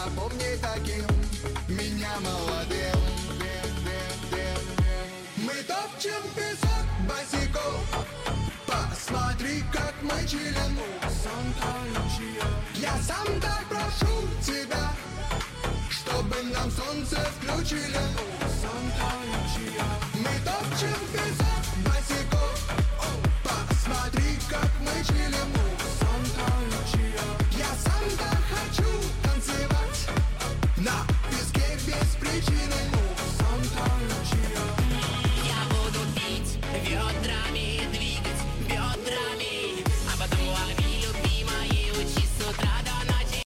запомни таким меня молодым. Мы топчем песок босиком, посмотри, как мы чилим. Я сам так прошу тебя, чтобы нам солнце включили. Мы топчем песок.